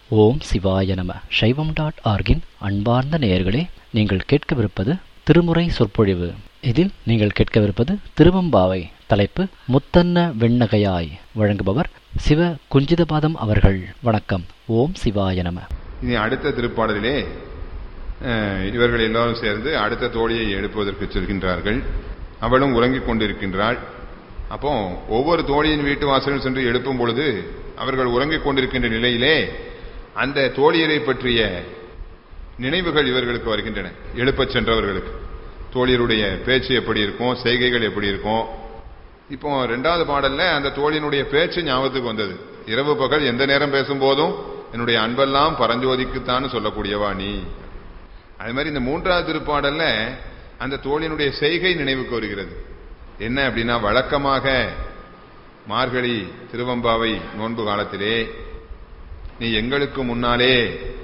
ஓம் சிவாய நம. சைவம்.org-இன் அன்பார்ந்த நேயர்களே, நீங்கள் கேட்கவிருப்பது திருமுறை சொற்பொழிவு. இதில் நீங்கள் கேட்கவிருப்பது திருவம்பாவை. தலைப்பு முத்தன்ன வெண்ணகையாய். வழங்குபவர் சிவ குஞ்சிதபாதம் அவர்கள். வணக்கம். ஓம் சிவாய நம. இனி அடுத்த திருப்பாடலிலே இவர்கள் எல்லாரும் சேர்ந்து அடுத்த தோழியை எழுப்புவதற்கு செல்கின்றார்கள். அவளும் உறங்கிக் கொண்டிருக்கின்றாள். அப்போ ஒவ்வொரு தோழியின் வீட்டு வாசலில் சென்று எழுப்பும் பொழுது அவர்கள் உறங்கிக் கொண்டிருக்கின்ற நிலையிலே அந்த தோழியரை பற்றிய நினைவுகள் இவர்களுக்கு வருகின்றன. எழுப்பச் சென்றவர்களுக்கு தோழியருடைய பேச்சு எப்படி இருக்கும், செய்கைகள் எப்படி இருக்கும். இப்போ 2வது பாடல்ல அந்த தோழியினுடைய பேச்சு ஞாபகத்துக்கு வந்தது. இரவு பகல் எந்த நேரம் பேசும்போதும் என்னுடைய அன்பெல்லாம் பரஞ்சோதிக்குத்தான் சொல்லக்கூடியவா நீ. அது மாதிரி இந்த 3வது திருப்பாடல்ல அந்த தோழியினுடைய செய்கை நினைவுக்கு வருகிறது. என்ன அப்படின்னா, வழக்கமாக மார்கழி திருவம்பாவை நோன்பு காலத்திலே நீ எங்களுக்கு முன்னாலே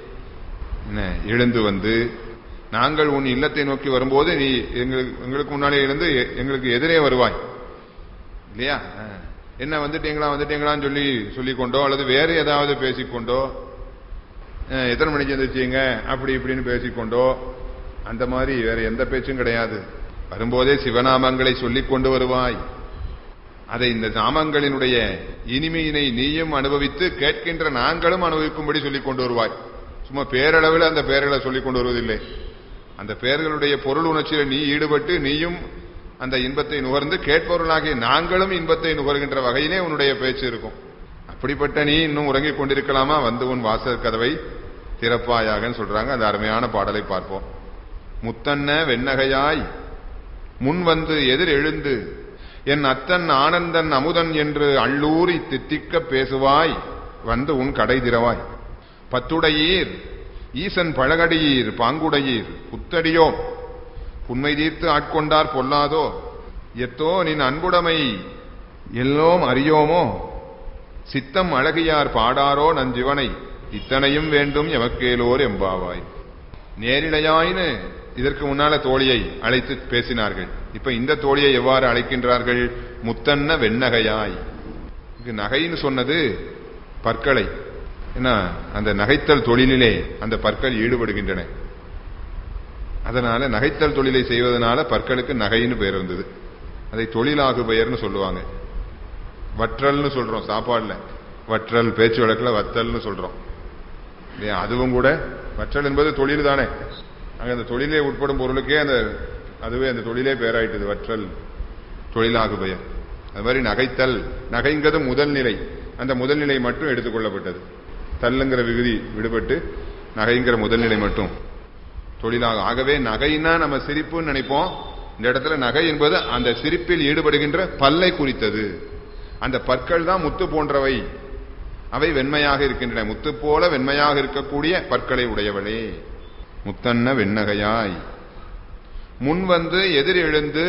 எழுந்து வந்து நாங்கள் உன் இல்லத்தை நோக்கி வரும்போது நீ எங்களுக்கு முன்னாலே எழுந்து எங்களுக்கு எதிரே வருவாய் இல்லையா? என்ன வந்துட்டீங்களான்னு சொல்லிக்கொண்டோ அல்லது வேறு ஏதாவது பேசிக்கொண்டோ, எத்தனை மணிக்கு எந்திரிச்சீங்க அப்படி இப்படின்னு பேசிக்கொண்டோ, அந்த மாதிரி வேற எந்த பேச்சும் கிடையாது. வரும்போதே சிவநாமங்களை சொல்லிக் கொண்டு வருவாய். அதை இந்த நாமங்களினுடைய இனிமையினை நீயும் அனுபவித்து கேட்கின்ற நாங்களும் அனுபவிக்கும்படி சொல்லிக் கொண்டு வருவாய். சும்மா பேரளவில் அந்த பெயர்களை சொல்லிக் கொண்டு வருவதில்லை. அந்த பெயர்களுடைய பொருள் உணர்ச்சியில நீ ஈடுபட்டு நீயும் அந்த இன்பத்தை நுகர்ந்து கேட்பவர்களாகிய நாங்களும் இன்பத்தை நுகர்கின்ற வகையிலே உன்னுடைய பேச்சு இருக்கும். அப்படிப்பட்ட நீ இன்னும் உறங்கிக் கொண்டிருக்கலாமா? வந்து உன் வாசல் கதவை திறப்பாயாகன்னு சொல்றாங்க. அந்த அருமையான பாடலை பார்ப்போம். முத்தன்ன வெண்ணகையாய் முன் வந்து எதிர் எழுந்து என் அத்தன் ஆனந்தன் அமுதன் என்று அள்ளூரி தித்திக்க பேசுவாய். வந்து உன் கடை திறவாய். பத்துடையீர் ஈசன் பழகடியீர் பாங்குடையீர் புத்தடியோ புன்மை தீர்த்து ஆட்கொண்டார் பொல்லாதோ எத்தோ நின் அன்புடைமை எல்லோம் அறியோமோ சித்தம் அழகியார் பாடாரோ நஞ்சிவனை இத்தனையும் வேண்டும் எமக்கேலோர் எம்பாவாய். நேரிடையாயின்னு இதற்கு முன்னால தோழியை அழைத்து பேசினார்கள். இப்ப இந்த தோழியை எவ்வாறு அழைக்கின்றார்கள்? முத்தன்ன வெண்ணகையாய். நகைன்னு சொன்னது பற்களை. ஏன்னா அந்த நகைத்தல் தொழிலிலே அந்த பற்கள் ஈடுபடுகின்றன. அதனால நகைத்தல் தொழிலை செய்வதனால பற்களுக்கு நகைன்னு பெயர் வந்தது. அதை தொழிலாகு பெயர்னு சொல்லுவாங்க. வற்றல்னு சொல்றோம் சாப்பாடுல. வற்றல் பேச்சு வழக்கில் வத்தல்னு சொல்றோம். அதுவும் கூட வற்றல் என்பது தொழில் தானே. அங்க அந்த தொழிலே உட்படும் பொருளுக்கே அதுவே அந்த தொழிலே பெயராயிட்டது. வற்றல் தொழிலாகு பெயர். அது மாதிரி நகைத்தல், நகைங்கிறது முதல் நிலை. அந்த முதல் நிலை மட்டும் எடுத்துக்கொள்ளப்பட்டது. தல்லுங்கிற விகுதி விடுபட்டு நகைங்கிற முதல் நிலை மட்டும் தொழிலாக. ஆகவே நகைன்னா நம்ம சிரிப்புன்னு நினைப்போம். இந்த இடத்துல நகை என்பது அந்த சிரிப்பில் ஈடுபடுகின்ற பல்லை குறித்தது. அந்த பற்கள் தான் முத்து போன்றவை. அவை வெண்மையாக இருக்கின்றன. முத்து போல வெண்மையாக இருக்கக்கூடிய பற்களை உடையவளே முத்தன்ன வெண்ணகையாய். முன் வந்து எதிர் எழுந்து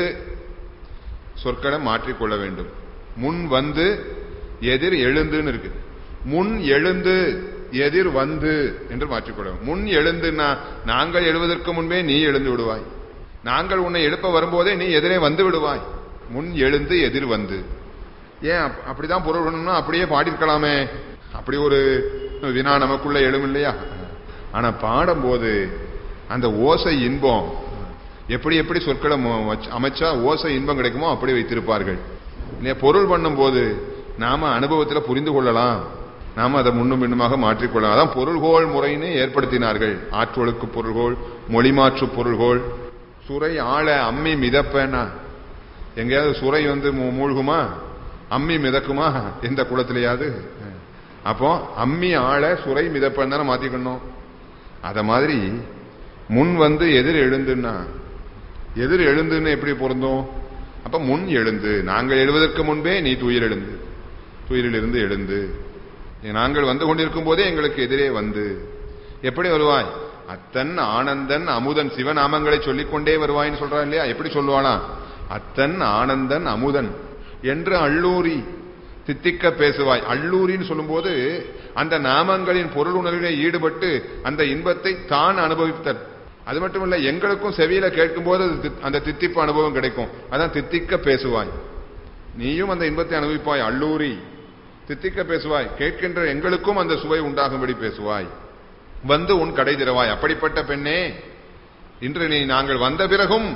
சொற்களை மாற்றிக்கொள்ள வேண்டும். முன் வந்து எதிர் எழுந்துன்னு இருக்கு. முன் எழுந்து எதிர் வந்து என்று மாற்றிக்கொள்ள. முன் எழுந்துன்னா நாங்கள் எழுவதற்கு முன்பே நீ எழுந்து விடுவாய். நாங்கள் உன்னை எழுப்ப வரும்போதே நீ எதிரே வந்து விடுவாய். முன் எழுந்து எதிர் வந்து. ஏன் அப்படிதான் பொருள் பண்ணணும்னா அப்படியே பாடிருக்கலாமே. அப்படி ஒரு வினா நமக்குள்ள எழும் இல்லையா? ஆனா பாடும்போது அந்த ஓசை இன்பம் எப்படி எப்படி சொற்களை அமைச்சா ஓசை இன்பம் கிடைக்குமோ அப்படி வைத்திருப்பார்கள் இல்லையா? பொருள் பண்ணும் போது நாம அனுபவத்தில் புரிந்து கொள்ளலாம். நாம அதை முன்னும் பின்னுமாக மாற்றிக்கொள்ளலாம். அதான் பொருள்கோள் முறைன்னு ஏற்படுத்தினார்கள். ஆற்றொழுக்கு பொருள்கோள், மொழிமாற்று பொருள்கோள். சுரை ஆழ அம்மி மிதப்பேன்னா எங்கேயாவது சுரை மூழ்குமா? அம்மி மிதக்குமா எந்த குளத்திலேயாவது? அப்போ அம்மி ஆழ சுரை மிதப்பேன்னு தானே மாத்திக்கணும். அத மாதிரி முன் வந்து எதிர் எழுந்துன்னா எதிர் எழுந்துன்னு எப்படி பொருந்தும்? அப்ப முன் எழுந்து, நாங்கள் எழுவதற்கு முன்பே நீ துயிலிருந்து எழுந்து நாங்கள் வந்து கொண்டிருக்கும் போதே எங்களுக்கு எதிரே வந்து எப்படி வருவாய்? அத்தன் ஆனந்தன் அமுதன் சிவநாமங்களை சொல்லிக்கொண்டே வருவாயின்னு சொல்றா இல்லையா? எப்படி சொல்லுவானா? அத்தன் ஆனந்தன் அமுதன் என்று அள்ளூரி தித்திக்க பேசுவாய். அள்ளூரின்னு சொல்லும் போது அந்த நாமங்களின் பொருள் உணர்விலே ஈடுபட்டு அந்த இன்பத்தை தான் அனுபவித்தல். அது மட்டுமல்ல, எங்களுக்கும் செவியில கேட்கும் போது அந்த தித்திப்பு அனுபவம் கிடைக்கும். அதான் தித்திக்க பேசுவாய். நீயும் அந்த இன்பத்தை அனுபவிப்பாய். அள்ளூரி தித்திக்க பேசுவாய், கேட்கின்ற எங்களுக்கும் அந்த சுவை உண்டாகும்படி பேசுவாய், வந்து உன் கடை திறவாய். அப்படிப்பட்ட பெண்ணே, இன்று நீ நாங்கள் வந்த பிறகும்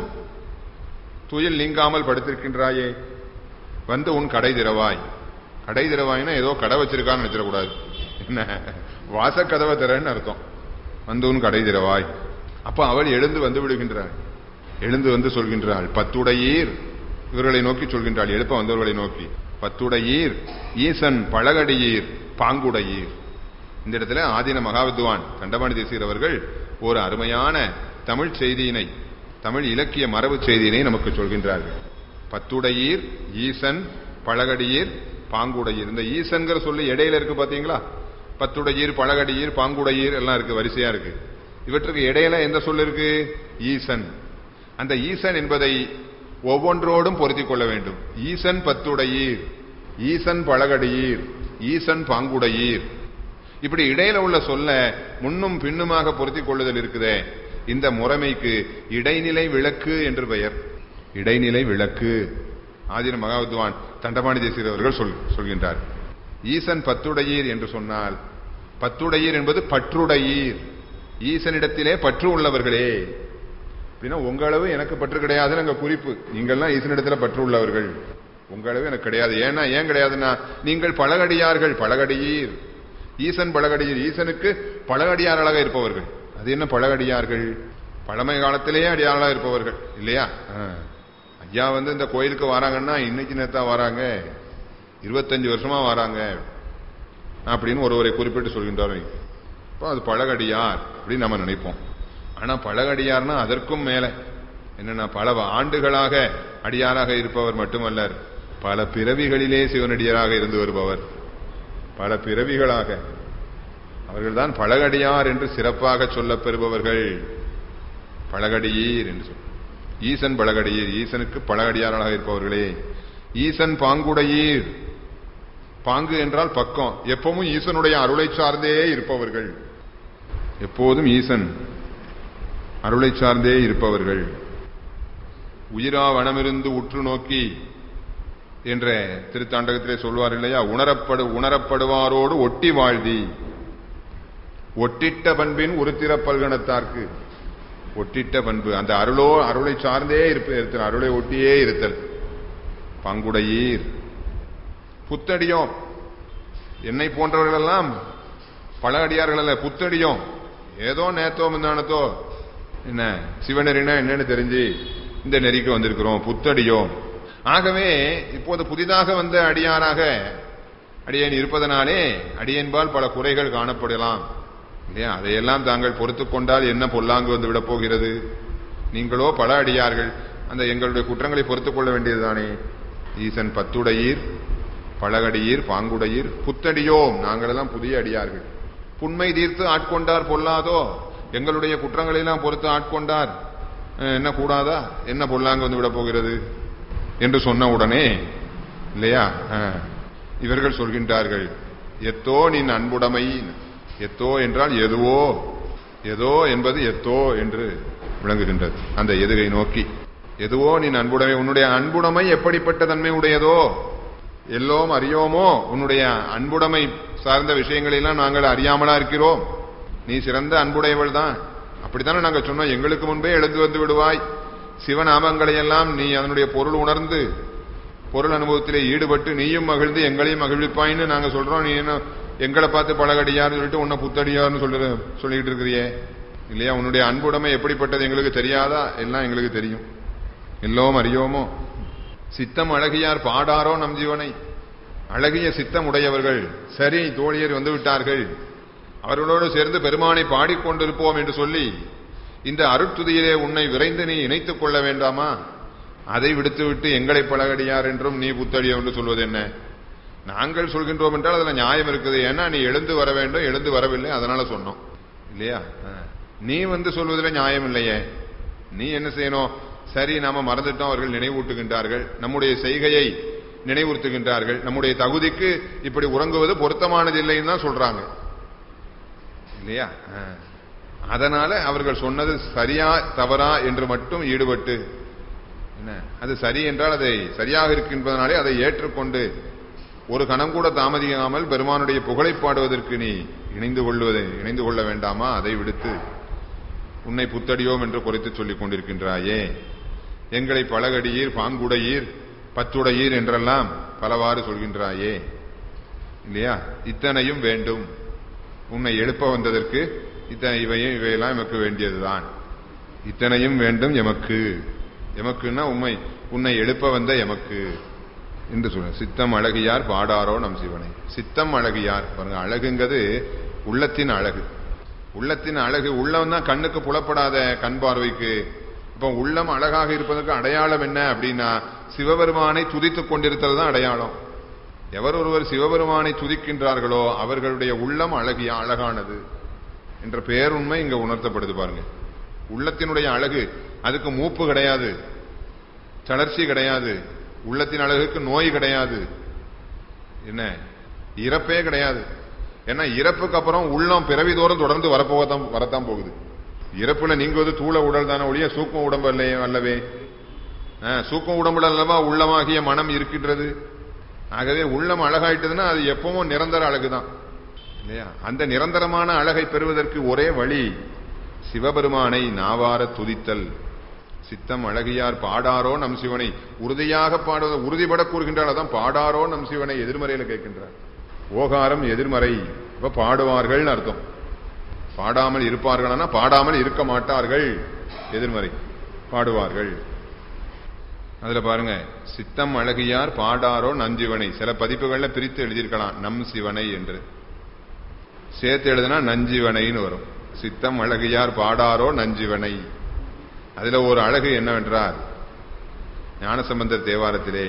துயில் நீங்காமல் படுத்திருக்கின்றாயே, வந்து உன் கடை திறவாய். கடை திறவாய்னா ஏதோ கடை வச்சிருக்கான்னு நினைச்சிடக்கூடாது, என்ன வாசக்கதவை திறன்னு அர்த்தம். வந்து உன் கடை திறவாய். அப்ப அவள் எழுந்து வந்து விடுகின்றாள், எழுந்து வந்து சொல்கின்றாள், பத்துடையீர், இவர்களை நோக்கி சொல்கின்றாள், எழுப்ப வந்தவர்களை நோக்கி, பத்துடையீர் ஈசன் பழகடியீர் பாங்குடையீர். இந்த இடத்துல ஆதீன மகாவித்வான் தண்டபாணி தேசிகர் அவர்கள் ஒரு அருமையான தமிழ் செய்தியினை, தமிழ் இலக்கிய மரபு செய்தியினை நமக்கு சொல்கின்றார்கள். பத்துடையீர் ஈசன் பழகடியீர் பாங்குடையீர். இந்த ஈசன்கிற சொல்லி இடையில இருக்கு பாத்தீங்களா, பத்துடையீர் பழகடியீர் பாங்குடையீர் எல்லாம் இருக்கு, வரிசையா இருக்கு. இவற்றுக்கு இடையில எந்த சொல் இருக்கு? ஈசன். அந்த ஈசன் என்பதை ஒவ்வொன்றோடும் பொருத்திக் கொள்ள வேண்டும். ஈசன் பத்துடையீர், ஈசன் பழகடியீர், ஈசன் பாங்குடையீர், இப்படி இடையில உள்ள சொல்ல முன்னும் பின்னுமாக பொருத்திக் கொள்ளுதல் இருக்குதே, இந்த முறைமைக்கு இடைநிலை விளக்கு என்று பெயர். இடைநிலை விளக்கு ஆதீன மகாவித்வான் தண்டபாணி தேசிகர் அவர்கள் சொல்கின்றார். ஈசன் பத்துடையீர் என்று சொன்னால், பத்துடையீர் என்பது பற்றுடையீர், ஈசனிடத்திலே பற்று உள்ளவர்களே. அப்படின்னா உங்களவு எனக்கு பற்று கிடையாதுன்னு அங்க குறிப்பு. நீங்கள்லாம் ஈசனிடத்துல பற்று உள்ளவர்கள், உங்களவு எனக்கு கிடையாது. ஏன்னா ஏன் கிடையாதுன்னா, நீங்கள் பழகடியார்கள், பழகடியீர், ஈசன் பழகடியீர், ஈசனுக்கு பழகடியார்களாக இருப்பவர்கள். அது என்ன பழகடியார்கள்? பழமை காலத்திலேயே அடியார்களாக இருப்பவர்கள் இல்லையா? ஐயா வந்து இந்த கோயிலுக்கு வராங்கன்னா இன்னைக்கு நேரத்தா வராங்க, 25 வருஷமா வராங்க அப்படின்னு ஒருவரை குறிப்பிட்டு சொல்கின்றார். இப்போ அது பழகடியார் அப்படின்னு நம்ம நினைப்போம். ஆனா பழகடியார்னா அதற்கும் மேல என்னன்னா, பல ஆண்டுகளாக அடியாராக இருப்பவர் மட்டுமல்லர், பல பிறவிகளிலே சிவனடியாராக இருந்து வருபவர், பல பிறவிகளாக. அவர்கள்தான் பழகடியார் என்று சிறப்பாக சொல்ல பெறுபவர்கள். பழகடியீர் என்று சொல், ஈசன் பழகடியீர், ஈசனுக்கு பழகடியாராக இருப்பவர்களே. ஈசன் பாங்குடையீர், பாங்கு என்றால் பக்கம், எப்பவும் ஈசனுடைய அருளை சார்ந்தே இருப்பவர்கள், எப்போதும் ஈசன் அருளை சார்ந்தே இருப்பவர்கள். உயிரா வனமிருந்து உற்று நோக்கி என்ற திருத்தாண்டகத்திலே சொல்வார் இல்லையா, உணரப்படுவாரோடு ஒட்டி வாழ்தி, ஒட்டிட்ட பண்பின் உருத்திர பல்கணத்தார்க்கு. ஒட்டிட்ட பண்பு அந்த அருளை சார்ந்தே இருத்தல், அருளை ஒட்டியே இருத்தல். பங்குடையீர் புத்தடியோம், என்னை போன்றவர்கள் எல்லாம் பல அடியார்கள் அல்ல, புத்தடியோம். ஏதோ நேத்தோ முந்தானத்தோ என்ன சிவநெறினா என்னன்னு தெரிஞ்சு இந்த நெறிக்கு வந்திருக்கிறோம், புத்தடியோம். ஆகவே இப்போது புதிதாக வந்த அடியாராக அடியேன் இருப்பதனாலே அடியேன்பால் பல குறைகள் காணப்படலாம் இல்லையா? அதையெல்லாம் தாங்கள் பொறுத்துக் கொண்டால் என்ன பொல்லாங்கு வந்து விட போகிறது? நீங்களோ பல அடியார்கள், அந்த எங்களுடைய குற்றங்களை பொறுத்துக் கொள்ள வேண்டியதுதானே. ஈசன் பத்துடையீர் பழகடியீர் பாங்குடையீர் புத்தடியோம், நாங்களெல்லாம் புதிய அடியார்கள். புண்மை தீர்த்து ஆட்கொண்டார் பொல்லாதோ, எங்களுடைய குற்றங்களை எல்லாம் பொறுத்து ஆட்கொண்டார், என்ன கூடாதா, என்ன பொல்லாங்கு வந்து விட போகிறது என்று சொன்ன உடனே இல்லையா, இவர்கள் சொல்கின்றார்கள், எத்தோ நின் அன்புடைமை. எத்தோ என்றால் எதுவோ, ஏதோ என்பது எத்தோ என்று விளங்குகின்றது. அந்த எதுகை நோக்கி, எதுவோ நின் அன்புடைமை, உன்னுடைய அன்புடைமை எப்படிப்பட்ட தன்மை உடையதோ, எல்லோம் அறியோமோ, உன்னுடைய அன்புடைமை சார்ந்த விஷயங்களெல்லாம் நாங்கள் அறியாமலா இருக்கிறோம். நீ சிறந்த அன்புடையவள் தான், அப்படித்தானே நாங்க சொன்னோம். எங்களுக்கு முன்பே எழுந்து வந்து விடுவாய், சிவநாமங்களை எல்லாம் நீ அதனுடைய பொருள் உணர்ந்து பொருள் அனுபவத்திலே ஈடுபட்டு நீயும் மகிழ்ந்து எங்களையும் மகிழ்விப்பாயின்னு நாங்க சொல்றோம். நீ என்ன எங்களை பார்த்து பழகடியார்னு சொல்லிட்டு உன்னை புத்தடியார்னு சொல்லிட்டு இருக்கிறியே இல்லையா? உன்னுடைய அன்புடைமை எப்படிப்பட்டது எங்களுக்கு தெரியாதா? எல்லாம் எங்களுக்கு தெரியும். எல்லோரும் அறியோமோ, சித்தம் அழகியார் பாடாரோ நம் ஜீவனை. அழகிய சித்தம் உடையவர்கள் சரி தோழியர் வந்து விட்டார்கள், அவர்களோடு சேர்ந்து பெருமானை பாடிக்கொண்டிருப்போம் என்று சொல்லி இந்த அருட்துதியிலே உன்னை விரைந்து நீ இணைத்துக் கொள்ள வேண்டாமா? அதை விடுத்துவிட்டு எங்களை பழகடியார் என்றும் நீ புத்தடியோ என்று சொல்வது என்ன? நாங்கள் சொல்கின்றோம் என்றால் அதுல நியாயம் இருக்குது. ஏன்னா நீ எழுந்து வர வேண்டும், எழுந்து வரவில்லை, அதனால சொன்னோம் இல்லையா? நீ வந்து சொல்வதில் நியாயம் இல்லையே. நீ என்ன செய்யணும்? சரி நாம மறந்துட்டோம், அவர்கள் நினைவூட்டுகின்றார்கள், நம்முடைய செய்கையை நினைவுறுத்துகின்றார்கள், நம்முடைய தகுதிக்கு இப்படி உறங்குவது பொருத்தமானது இல்லைன்னு தான் சொல்றாங்க இல்லையா? அதனால அவர்கள் சொன்னது சரியா தவறா என்று மட்டும் ஈடுபட்டு, என்ன அது சரி என்றால் அதை சரியாக இருக்கின்றதனாலே அதை ஏற்றுக்கொண்டு ஒரு கணம் கூட தாமதிக்காமல் பெருமானுடைய புகழை பாடுவதற்கு நீ இணைந்து கொள்ள வேண்டாமா? அதை விடுத்து உன்னை புத்தடியோம் என்று குறைத்து சொல்லிக் கொண்டிருக்கின்றாயே. எங்களை பலகடியீர், பாங்குடையீர், பத்துடையீர் என்றெல்லாம் பலவாறு சொல்கின்றாயே இல்லையா? இத்தனையும் வேண்டும். உன்னை எழுப்ப வந்ததற்கு இவையெல்லாம் எமக்கு வேண்டியதுதான். இத்தனையும் வேண்டும் எமக்கு. எமக்குன்னா உன்னை எழுப்ப வந்த எமக்கு என்று சொல்ல. சித்தம் அழகியார் பாடாரோ நம் சிவனை. சித்தம் அழகியார் பாருங்க, அழகுங்கிறது உள்ளத்தின் அழகு. உள்ளத்தின் அழகு, உள்ளம் தான் கண்ணுக்கு புலப்படாத கண் பார்வைக்கு. இப்ப உள்ளம் அழகாக இருப்பதற்கு அடையாளம் என்ன அப்படின்னா, சிவபெருமானை துதித்துக் கொண்டிருக்கிறது தான் அடையாளம். எவர் ஒருவர் சிவபெருமானை துதிக்கின்றார்களோ அவர்களுடைய உள்ளம் அழகானது என்ற பேருண்மை இங்க உணர்த்தப்படுது பாருங்க. உள்ளத்தினுடைய அழகு, அதுக்கு மூப்பு கிடையாது, தளர்ச்சி கிடையாது. உள்ளத்தின் அழகுக்கு நோய் கிடையாது, என்ன இறப்பே கிடையாது. ஏன்னா இறப்புக்கு அப்புறம் உள்ளம் பிறவிதோறும் தொடர்ந்து வரத்தான் போகுது. இறப்புல நீங்குவது தூள உடல் தானே ஒழிய சூக்ம உடம்பு அல்லவே. சூக்ம உடம்புல அல்லவா உள்ளமாகிய மனம் இருக்கின்றது. ஆகவே உள்ளம் அழகாயிட்டதுன்னா அது எப்பவும் நிரந்தர அழகுதான் இல்லையா? அந்த நிரந்தரமான அழகை பெறுவதற்கு ஒரே வழி சிவபெருமானை நாவார துதித்தல். சித்தம் அழகியார் பாடாரோ நம் சிவனை. உறுதியாக பாடுவதை உறுதிபட கூறுகின்றால் அதான் பாடாரோ நம் சிவனை. எதிர்மறையில கேட்கின்றார். ஓகாரம் எதிர்மறை. இப்ப பாடுவார்கள் அர்த்தம். பாடாமல் இருப்பார்கள், பாடாமல் இருக்க மாட்டார்கள். எதிர்மறை. பாடுவார்கள். அதுல பாருங்க, சித்தம் அழகியார் பாடாரோ நஞ்சிவனை. சில பதிப்புகள்ல பிரித்து எழுதியிருக்கலாம் நம் சிவனை என்று. சேர்த்து எழுதுனா நஞ்சிவனைன்னு வரும். சித்தம் அழகியார் பாடாரோ நஞ்சிவனை. அதுல ஒரு அழகு என்னவென்றால், ஞானசம்பந்தர் தேவாரத்திலே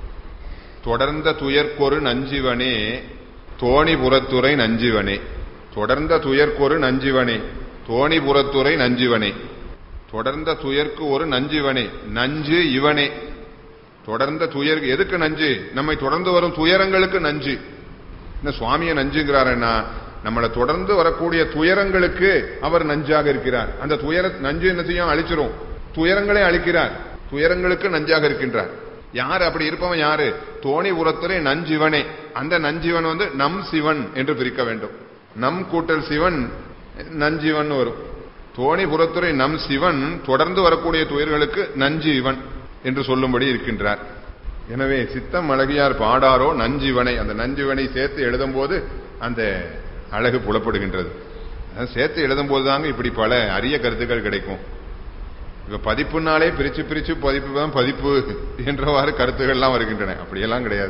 தொடர்ந்த துயர்க்கொரு நஞ்சிவனே தோணிபுரத்துறை நஞ்சிவனே. தொடர்ந்த துயர்க்கொரு நஞ்சிவனே தோணிபுரத்துறை நஞ்சிவனே. தொடர்ந்த துயர்க்கு ஒரு நஞ்சிவனே. நஞ்சு இவனே. தொடர்ந்த துயர் எதுக்கு நஞ்சு? நம்மை தொடர்ந்து வரும் துயரங்களுக்கு நஞ்சு. இந்த சுவாமியை நஞ்சுங்கிறாருன்னா நம்மளை தொடர்ந்து வரக்கூடிய துயரங்களுக்கு அவர் நஞ்சாக இருக்கிறார். அந்த துயர நஞ்சு என்ன செய்யும்? அழிச்சிரும். துயரங்களை அழிக்கிறார். துயரங்களுக்கு நஞ்சாக இருக்கின்றார். யாரு அப்படி இருப்பவன்? யாரு? தோணி உரத்துறை நஞ்சிவனே. அந்த நஞ்சிவன் நம் சிவன் என்று பிரிக்க வேண்டும். நம் கூட்டல் சிவன் நஞ்சிவன் வரும். தோணி புறத்துறை நம் சிவன் தொடர்ந்து வரக்கூடிய துயர்களுக்கு நஞ்சு இவன் என்று சொல்லும்படி இருக்கின்றார். எனவே சித்தம் அழகியார் பாடாரோ நஞ்சிவனை. அந்த நஞ்சிவனை சேர்த்து எழுதும் போது அந்த அழகு புலப்படுகின்றது. சேர்த்து எழுதும் போதுதாங்க இப்படி பல அரிய கருத்துக்கள் கிடைக்கும். இப்ப பதிப்புனாலே பிரிச்சு பிரிச்சு பதிப்பு என்றவாறு கருத்துக்கள்லாம் வருகின்றன. அப்படியெல்லாம் கிடையாது.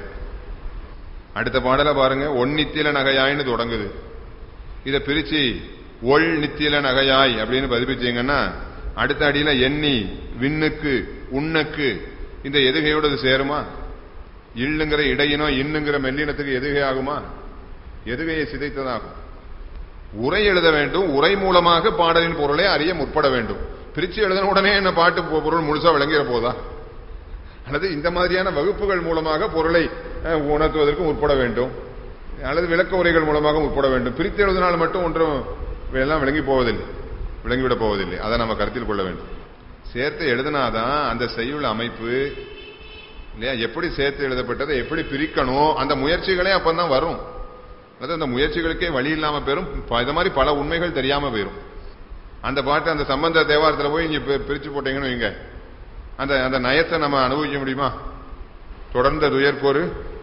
அடுத்த பாடல பாருங்க, ஒன்னித்தில நகையாய்னு தொடங்குது. இத பிரிச்சு ஒள் நித்தில நகையாய் அப்படின்னு பதிப்பிச்சீங்கன்னா அடுத்த அடியில எண்ணி விண்ணுக்கு உண்ணுக்கு இந்த எதுகையோடு அது சேருமா? இல்லுங்கிற இடையினோ இன்னுங்கிற மெல்லினத்துக்கு எதுகை ஆகுமா? எதுகையை சிதைத்ததாகும். உரை எழுத வேண்டும். உரை மூலமாக பாடலின் பொருளை அறிய முற்பட வேண்டும். பிரிச்சு எழுதின உடனே என்ன பாட்டு பொருள் முழுசா விளங்கிற போதா? அல்லது இந்த மாதிரியான வகுப்புகள் மூலமாக பொருளை உணர்த்துவதற்கு முற்பட வேண்டும், அல்லது விளக்க உரைகள் மூலமாக முற்பட வேண்டும். பிரித்து எழுதினால் மட்டும் ஒன்றும் எல்லாம் விளங்கிவிட போவதில்லை. அதை நம்ம கருத்தில் கொள்ள வேண்டும். சேர்த்து எழுதினாதான் அந்த செய்யுள் அமைப்பு இல்லையா, எப்படி சேர்த்து எழுதப்பட்டதை எப்படி பிரிக்கணும், அந்த முயற்சிகளே அப்பதான் வரும். அதாவது அந்த முயற்சிகளுக்கே வழி இல்லாம போயிரும். இது மாதிரி பல உண்மைகள் தெரியாம போயிரும். அந்த பாட்டு அந்த சம்பந்த தேவாரத்தில் போய் இங்க பிரிச்சு போட்டீங்கன்னு வைங்க, அந்த நயத்தை நம்ம அனுபவிக்க முடியுமா? தொடர்ந்த துயர்க்கொரு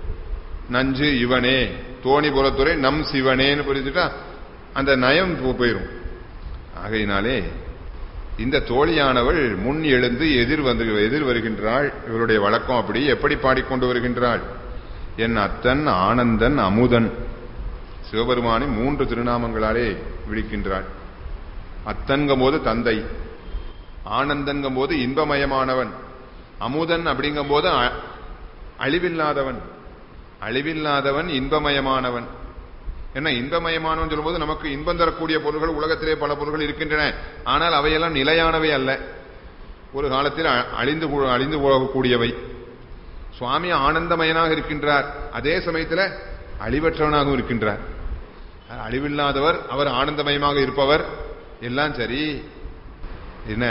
நஞ்சு இவனே தோணிபுரத்துறை நம் சிவனேன்னு பிரிச்சுட்டா அந்த நயம் போயிரும். ஆகையினாலே இந்த தோழியானவள் முன் எழுந்து எதிர் வருகின்றாள். இவருடைய வழக்கம் அப்படி. எப்படி பாடிக்கொண்டு வருகின்றாள்? என் அத்தன் ஆனந்தன் அமுதன். சிவபெருமானை 3 திருநாமங்களாலே விழிக்கின்றாள். அத்தன்கும் போது தந்தை, ஆனந்தன்கும் போது இன்பமயமானவன், அமுதன் அப்படிங்கும் போது அழிவில்லாதவன். அழிவில்லாதவன் இன்பமயமானவன். என்ன இன்பமயமானவன் சொல்லும் போது நமக்கு இன்பம் தரக்கூடிய பொருள்கள் உலகத்திலே பல பொருள்கள் இருக்கின்றன. ஆனால் அவையெல்லாம் நிலையானவை அல்ல. ஒரு காலத்தில் அழிந்து போகக்கூடியவை. சுவாமி ஆனந்தமயனாக இருக்கின்றார், அதே சமயத்தில் அழிவற்றவனாகவும் இருக்கின்றார். அழிவில்லாதவர், அவர் ஆனந்தமயமாக இருப்பவர். எல்லாம் சரி, என்ன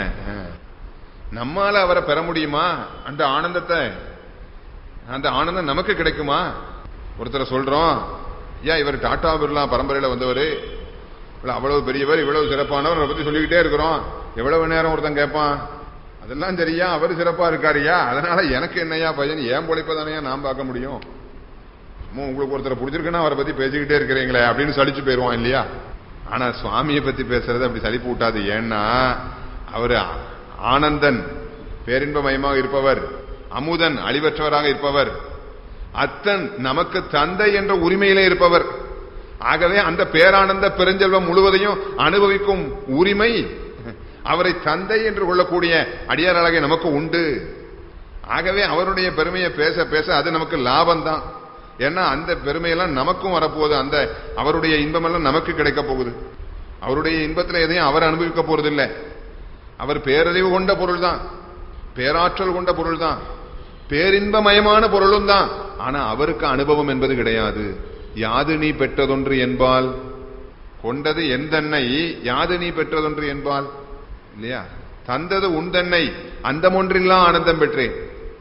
நம்மால அவரை பெற முடியுமா? அந்த ஆனந்தத்தை, அந்த ஆனந்தம் நமக்கு கிடைக்குமா? ஒருத்தரை சொல்றோம், ஏன் இவர் டாடா பிர்லா பரம்பரையில வந்தவர், அவ்வளவு பெரியவர், இவ்வளவு சிறப்பானவர் பத்தி சொல்லிக்கிட்டே இருக்கிறோம். எவ்வளவு நேரம் ஒருத்தன் கேட்பான், அதெல்லாம் சரியா, அவர் சிறப்பா இருக்காருயா, அதனால எனக்கு என்னையா பையன், ஏன் பொழைப்பதானையா நான் பார்க்க முடியும், உங்களுக்கு ஒருத்தரை பிடிச்சிருக்குன்னா அவரை பத்தி பேசிக்கிட்டே இருக்கிறீங்களே அப்படின்னு சலிச்சு போயிருவான் இல்லையா. ஆனா சுவாமியை பத்தி பேசுறது அப்படி சலிப்பு விட்டாது. ஏன்னா அவரு ஆனந்தன், பேரின்பமயமாக இருப்பவர், அமுதன், அழிவற்றவராக இருப்பவர், அத்தன், நமக்கு தந்தை என்ற உரிமையிலே இருப்பவர். ஆகவே அந்த பேரானந்த பெருஞ்செல்வம் முழுவதையும் அனுபவிக்கும் உரிமை அவரை தந்தை என்று கொள்ளக்கூடிய அடியாராக நமக்கு உண்டு. ஆகவே அவருடைய பெருமையை பேச பேச அது நமக்கு லாபம் தான். ஏன்னா அந்த பெருமையெல்லாம் நமக்கும் வரப்போகுது, அந்த அவருடைய இன்பமெல்லாம் நமக்கு கிடைக்க போகுது. அவருடைய இன்பத்தில் எதையும் அவர் அனுபவிக்க போறதில்லை. அவர் பேரறிவு கொண்ட பொருள் தான், பேராற்றல் கொண்ட பொருள் தான், பேரின்பமயமான பொருளும் தான். ஆனா அவருக்கு அனுபவம் என்பது கிடையாது. யாது நீ பெற்றதொன்று என்பால், கொண்டது எந்தன்னை, யாது நீ பெற்றதொன்று என்பால் இல்லையா. தந்தது உன் தன்னை, அந்தமொன்றில்லா ஆனந்தம் பெற்றேன்.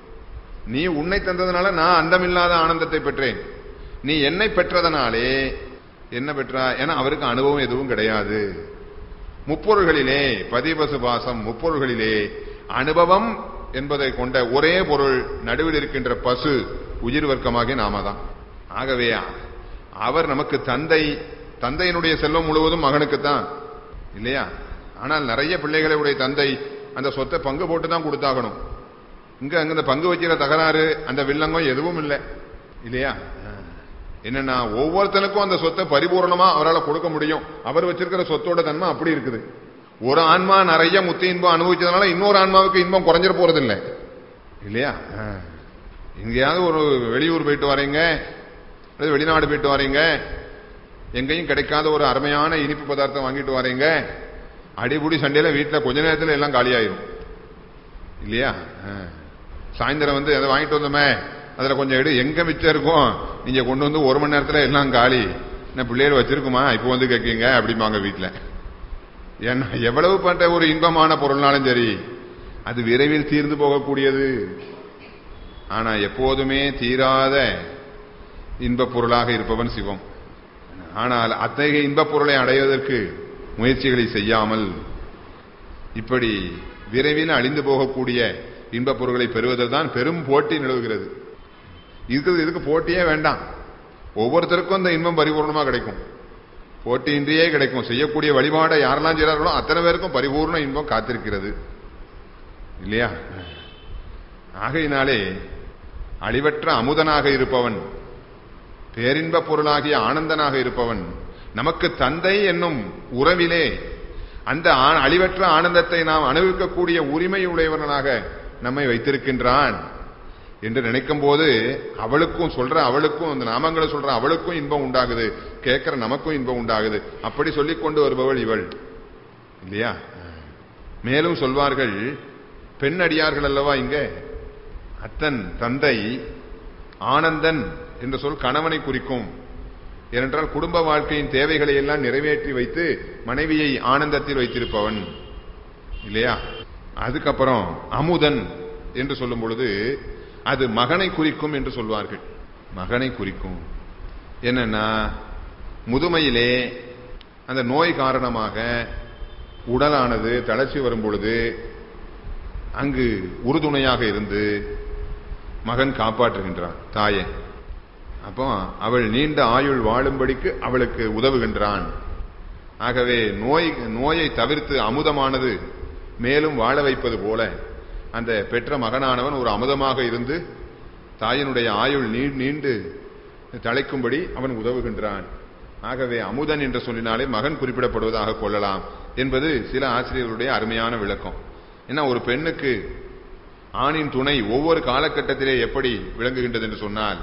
நீ உன்னை தந்ததுனால நான் அந்தமில்லாத ஆனந்தத்தை பெற்றேன். நீ என்னை பெற்றதனாலே என்ன பெற்றா, ஏன்னா அவருக்கு அனுபவம் எதுவும் கிடையாது. முப்பொருள்களிலே பதிபசு பாசம், முப்பொருள்களிலே அனுபவம் என்பதை கொண்ட ஒரே பொருள் நடுவில் இருக்கின்ற பசு உயிர் வர்க்கமாகிய நாம தான். ஆகவே அவர் நமக்கு தந்தை, தந்தையினுடைய செல்வம் முழுவதும் மகனுக்குத்தான் இல்லையா. ஆனால் நிறைய பிள்ளைகளுடைய தந்தை அந்த சொத்தை பங்கு போட்டு தான் கொடுத்தாகணும். இங்க அங்க பங்கு வைக்கிற தகராறு, அந்த வில்லங்கம் எதுவும் இல்லை இல்லையா. என்னன்னா ஒவ்வொருத்தனுக்கும் அந்த சொத்தை பரிபூர்ணமா அவரால் கொடுக்க முடியும். அவர் வச்சிருக்கிற சொத்தோட தன்மை அப்படி இருக்குது. ஒரு ஆன்மா நிறைய முத்தி இன்பம் அனுபவிச்சதுனால இன்னொரு ஆன்மாவுக்கு இன்பம் குறைஞ்சிட போறது இல்லை இல்லையா. எங்கேயாவது ஒரு வெளியூர் போயிட்டு வரீங்க, வெளிநாடு போயிட்டு வரீங்க, எங்கேயும் கிடைக்காத ஒரு அருமையான இனிப்பு பதார்த்தம் வாங்கிட்டு வரீங்க, அடிபுடி சண்டையில வீட்டில் கொஞ்ச நேரத்தில் எல்லாம் காலியாயிரும் இல்லையா. சாயந்தரம் வந்து அதை வாங்கிட்டு வந்தோமே, அதுல கொஞ்சம் எடு, எங்க மிச்சம் இருக்கும், நீங்க கொண்டு வந்து ஒரு மணி நேரத்துல எல்லாம் காலி, என்ன பிள்ளைகள் வச்சிருக்குமா இப்போ வந்து கேட்கீங்க அப்படிம்பாங்க வீட்டுல. ஏன்னா எவ்வளவு பண்ற ஒரு இன்பமான பொருள்னாலும் சரி அது விரைவில் தீர்ந்து போகக்கூடியது. ஆனா எப்போதுமே தீராத இன்பப் பொருளாக இருப்பவன் சிவம். ஆனால் அத்தகைய இன்பப் பொருளை அடைவதற்கு முயற்சிகளை செய்யாமல் இப்படி விரைவில் அழிந்து போகக்கூடிய இன்பப் பொருட்களை பெறுவதில் தான் பெரும் போட்டி நிலவுகிறது. இதுக்கு போட்டியே வேண்டாம். ஒவ்வொருத்தருக்கும் அந்த இன்பம் பரிபூர்ணமா கிடைக்கும், போட்டியின்றியே கிடைக்கும். செய்யக்கூடிய வழிபாடை யாரெல்லாம் செய்கிறார்களோ அத்தனை பேருக்கும் பரிபூர்ண இன்பம் காத்திருக்கிறது இல்லையா. ஆகையினாலே அழிவற்ற அமுதனாக இருப்பவன், பேரின்ப பொருளாகிய ஆனந்தனாக இருப்பவன், நமக்கு தந்தை என்னும் உறவிலே அந்த அழிவற்ற ஆனந்தத்தை நாம் அனுபவிக்கக்கூடிய உரிமை உடையவனாக நம்மை வைத்திருக்கின்றான் என்று நினைக்கும் போது அவளுக்கும் சொல்ற, அவளுக்கும் அந்த நாமங்களை சொல்ற அவளுக்கும் இன்பம் உண்டாகுது, கேட்கிற நமக்கும் இன்பம் உண்டாகுது. அப்படி சொல்லிக் கொண்டு வருபவள் இவள் இல்லையா. மேலும் சொல்வார்கள், பெண் அடியார்கள் அல்லவா இங்க. அத்தன், தந்தை, ஆனந்தன் என்ற சொல் கணவனை குறிக்கும். ஏனென்றால் குடும்ப வாழ்க்கையின் தேவைகளை எல்லாம் நிறைவேற்றி வைத்து மனைவியை ஆனந்தத்தில் வைத்திருப்பவன் இல்லையா. அதுக்கப்புறம் அமுதன் என்று சொல்லும் பொழுது அது மகனை குறிக்கும் என்று சொல்வார்கள். மகனை குறிக்கும். என்னன்னா முதுமையிலே அந்த நோய் காரணமாக உடலானது தளர்ச்சி வரும் பொழுது அங்கு உறுதுணையாக இருந்து மகன் காப்பாற்றுகின்றான் தாயை. அப்போ அவள் நீண்ட ஆயுள் வாழும்படிக்கு அவளுக்கு உதவுகின்றான். ஆகவே நோயை தவிர்த்து அமுதமானது மேலும் வாழ வைப்பது போல அந்த பெற்ற மகனானவன் ஒரு அமுதமாக இருந்து தாயினுடைய ஆயுள் நீண்டு தழைக்கும்படி அவன் உதவுகின்றான். ஆகவே அமுதன் என்று சொல்லினாலே மகன் குறிப்பிடப்படுவதாக கொள்ளலாம் என்பது சில ஆசிரியர்களுடைய அருமையான விளக்கம். ஏன்னா ஒரு பெண்ணுக்கு ஆணின் துணை ஒவ்வொரு காலகட்டத்திலே எப்படி விளங்குகின்றது என்று சொன்னால்,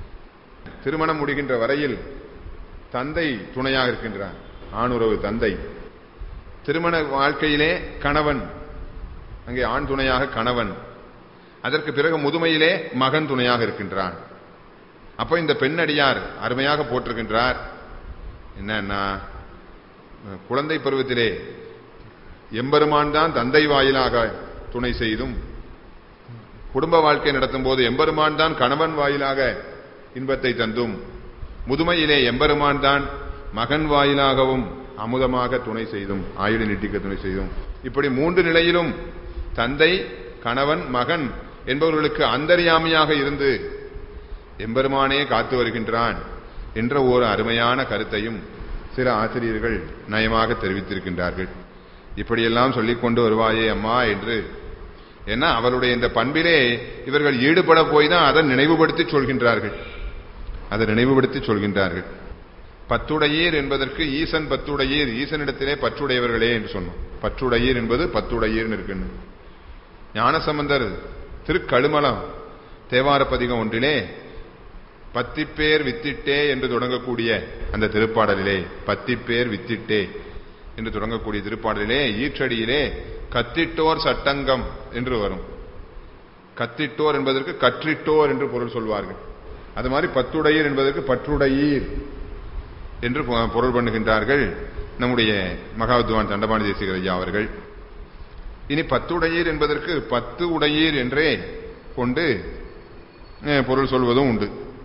திருமணம் முடிகின்ற வரையில் தந்தை துணையாக இருக்கின்றான், ஆணுறவு தந்தை. திருமண வாழ்க்கையிலே கணவன், அங்கே ஆண் துணையாக கணவன். அதற்கு பிறகு முதுமையிலே மகன் துணையாக இருக்கின்றான். அப்ப இந்த பெண்ணடியார் அருமையாக போட்டிருக்கின்றார். என்னன்னா குழந்தை பருவத்திலே எம்பெருமான் தான் தந்தை வாயிலாக துணை செய்தும், குடும்ப வாழ்க்கை நடத்தும் போது எம்பெருமான் தான் கணவன் வாயிலாக இன்பத்தை தந்தும், முதுமையிலே எம்பெருமான் தான் மகன் வாயிலாகவும் அமுதமாக துணை செய்தும், ஆயுளை நீட்டிக்க துணை செய்தும், இப்படி 3 நிலையிலும் தந்தை, கணவன், மகன் என்பவர்களுக்கு அந்தர்யாமியாக இருந்து எம்பெருமானே காத்து வருகின்றான் என்ற ஒரு அருமையான கருத்தையும் சில ஆசிரியர்கள் நயமாக தெரிவித்திருக்கின்றார்கள். இப்படியெல்லாம் சொல்லிக் கொண்டு வருவாயே அம்மா என்று. ஏன்னா அவருடைய இந்த பண்பிலே இவர்கள் ஈடுபட போய் தான் அதை நினைவுபடுத்தி சொல்கின்றார்கள். பத்துடையீர் என்பதற்கு ஈசன் பத்துடையீர், ஈசனிடத்திலே பற்றுடையவர்களே என்று சொன்னோம். பற்றுடையீர் என்பது பத்துடையீர் இருக்குன்னு. ஞானசம்பந்தர் திருக்கழுமலம் தேவார பதிகம் ஒன்றிலே பத்திப்பேர் வித்திட்டே என்று தொடங்கக்கூடிய அந்த திருப்பாடலிலே, பத்திப்பேர் வித்திட்டே என்று தொடங்கக்கூடிய திருப்பாடலிலே ஈற்றடியிலே கத்திட்டோர் சட்டங்கம் என்று வரும். கத்திட்டோர் என்பதற்கு கற்றிட்டோர் என்று பொருள் சொல்வார்கள். அது மாதிரி பத்துடையீர் என்பதற்கு பற்றுடையீர் என்று பொருள் பண்ணுகின்றார்கள் நம்முடைய மகாவித்வான் தண்டபாணி தேசிகர் ஐயா அவர்கள். இனி பத்துடையீர் என்பதற்கு 10 உடையீர் என்றே கொண்டு பொருள் சொல்வதும் உண்டு.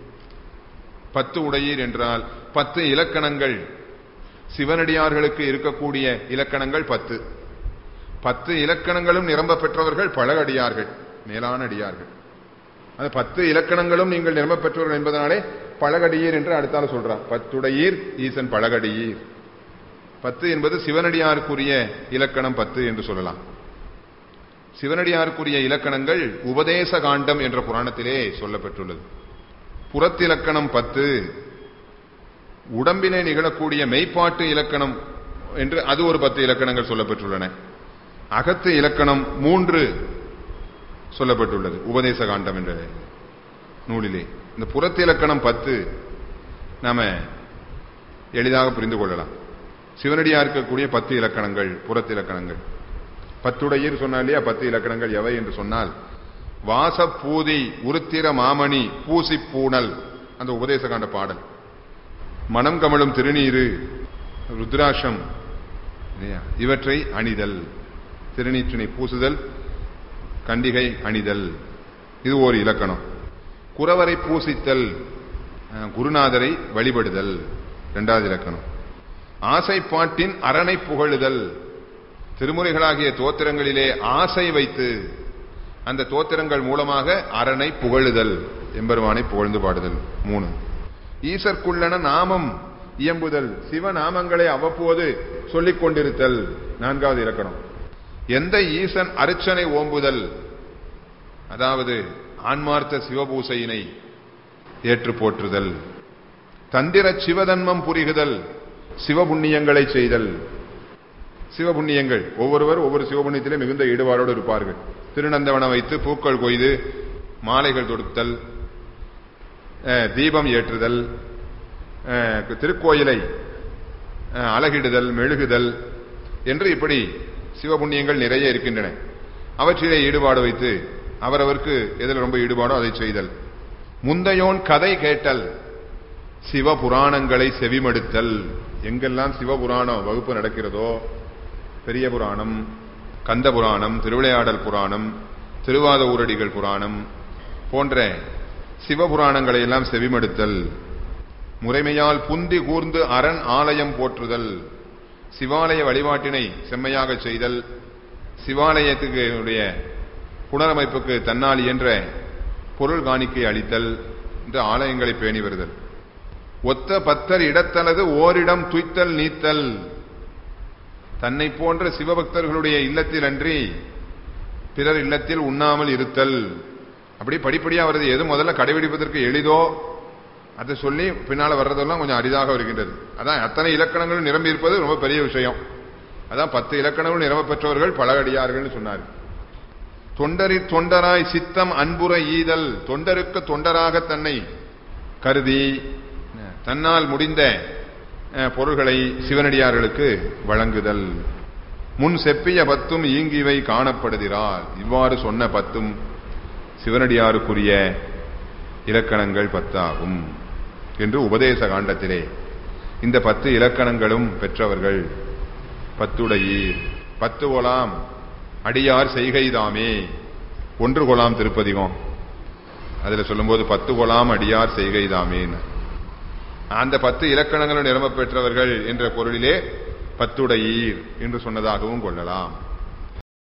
10 உடையீர் என்றால் 10 இலக்கணங்கள், சிவனடியார்களுக்கு இருக்கக்கூடிய இலக்கணங்கள் 10. 10 இலக்கணங்களும் நிரம்ப பெற்றவர்கள் பழகடியார்கள், மேலான அடியார்கள். அந்த 10 இலக்கணங்களும் நீங்கள் நிரம்ப பெற்றவர்கள் என்பதனாலே பழகடியீர் என்று அடுத்தால சொல்றார். 10 ஈசன் பழகடியீர். 10 என்பது சிவனடியாருக்குரிய இலக்கணம் 10 என்று சொல்லலாம். சிவனடியாருக்குரிய இலக்கணங்கள் உபதேச காண்டம் என்ற புராணத்திலே சொல்லப்பட்டுள்ளது. புறத்திலக்கணம் 10, உடம்பிலே நிகழக்கூடிய மெய்ப்பாட்டு இலக்கணம் என்று அது ஒரு 10 இலக்கணங்கள் சொல்லப்பட்டுள்ளன. அகத்து இலக்கணம் 3 சொல்லப்பட்டுள்ளது உபதேச காண்டம் என்ற நூலிலே. இந்த புறத்திலக்கணம் 10 நாம எளிதாக புரிந்து கொள்ளலாம். சிவனடியா இருக்கக்கூடிய 10 இலக்கணங்கள் புறத்திலக்கணங்கள். 10 சொன்னாலே 10 இலக்கணங்கள் எவை என்று சொன்னால், வாசப்பூதி உருத்திர மாமணி பூசி பூணல், அந்த உபதேச காண்ட பாடல். மனம் கமழும் திருநீரு ருத்ராட்சம் இவற்றை அணிதல், திருநீற்றினை பூசுதல், கண்டிகை அணிதல், இது ஒரு இலக்கணம். குறவரை பூசித்தல், குருநாதரை வழிபடுதல் 2வது இலக்கணம். ஆசைப்பாட்டின் அரணை புகழுதல், திருமுறைகளாகிய தோத்திரங்களிலே ஆசை வைத்து அந்த தோத்திரங்கள் மூலமாக அரணை புகழுதல், எம்பெருமானை புகழ்ந்து பாடுதல் 3. ஈசற்குள்ளன நாமம் இயம்புதல், சிவநாமங்களை அவ்வப்போது சொல்லிக் கொண்டிருத்தல் 4வது இலக்கணம். எந்த ஈசன் அர்ச்சனை ஓம்புதல், அதாவது ஆன்மார்த்த சிவபூசையினை ஏற்று போற்றுதல். தந்திர சிவதன்மம் புரிகுதல், சிவபுண்ணியங்களை செய்தல். சிவபுண்ணியங்கள் ஒவ்வொருவர் ஒவ்வொரு சிவபுண்ணியத்திலே மிகுந்த ஈடுபாடோடு இருப்பார்கள். திருநந்தவனம் வைத்து பூக்கள் கொய்து மாலைகள் தொடுத்தல், தீபம் ஏற்றுதல், திருக்கோயிலை அழகிடுதல், மெழுகுதல் என்று இப்படி சிவபுண்ணியங்கள் நிறைய இருக்கின்றன. அவற்றிலே ஈடுபாடு வைத்து அவரவருக்கு எதில் ரொம்ப ஈடுபாடோ அதை செய்தல். முந்தையோன் கதை கேட்டல், சிவபுராணங்களை செவிமடுத்தல். எங்கெல்லாம் சிவபுராணம் வகுப்பு நடக்கிறதோ, பெரிய புராணம், கந்த புராணம், திருவிளையாடல் புராணம், திருவாத ஊரடிகள் புராணம் போன்ற சிவபுராணங்களை எல்லாம் செவிமடுத்தல். முறைமையால் புந்தி கூர்ந்து அரண் ஆலயம் போற்றுதல், சிவாலய வழிபாட்டினை செம்மையாக செய்தல், சிவாலயத்துக்கு புனரமைப்புக்கு தன்னால் இயன்ற பொருள் காணிக்கை அளித்தல் என்று ஆலயங்களை பேணி வருதல். ஒத்த பத்தர் இடத்தலது ஓரிடம் துய்த்தல் நீத்தல், தன்னை போன்ற சிவபக்தர்களுடைய இல்லத்தில் அன்றி பிறர் இல்லத்தில் உண்ணாமல் இருத்தல். அப்படி படிப்படியா வருது. எது முதல்ல கடைபிடிப்பதற்கு எளிதோ அதை சொல்லி பின்னால வர்றதெல்லாம் கொஞ்சம் அரிதாக வருகின்றது. அதான் அத்தனை இலக்கணங்களும் நிரம்பி இருப்பது ரொம்ப பெரிய விஷயம். அதான் 10 இலக்கணங்களும் நிரம்ப பெற்றவர்கள் பழகடியார்கள் சொன்னார். தொண்டரில் தொண்டராய் சித்தம் அன்புற ஈதல், தொண்டருக்கு தொண்டராக தன்னை கருதி தன்னால் முடிந்த பொருள்களை சிவனடியார்களுக்கு வழங்குதல். முன் செப்பிய 10 ஈங்கிவை காணப்படுகிறார். இவ்வாறு சொன்ன 10 சிவனடியாருக்குரிய இலக்கணங்கள் 10 ஆகும் என்று உபதேச காண்டத்திலே இந்த 10 இலக்கணங்களும் பெற்றவர்கள். 10 கொலாம் அடியார் செய்கைதாமே 1 கொலாம் திருப்பதிகம். அதுல சொல்லும்போது 10 கொலாம் அடியார் செய்கைதாமேன்னு அந்த 10 இலக்கணங்களும் நிரம்ப பெற்றவர்கள் என்ற பொருளிலே 10 என்று சொன்னதாகவும் கொள்ளலாம்.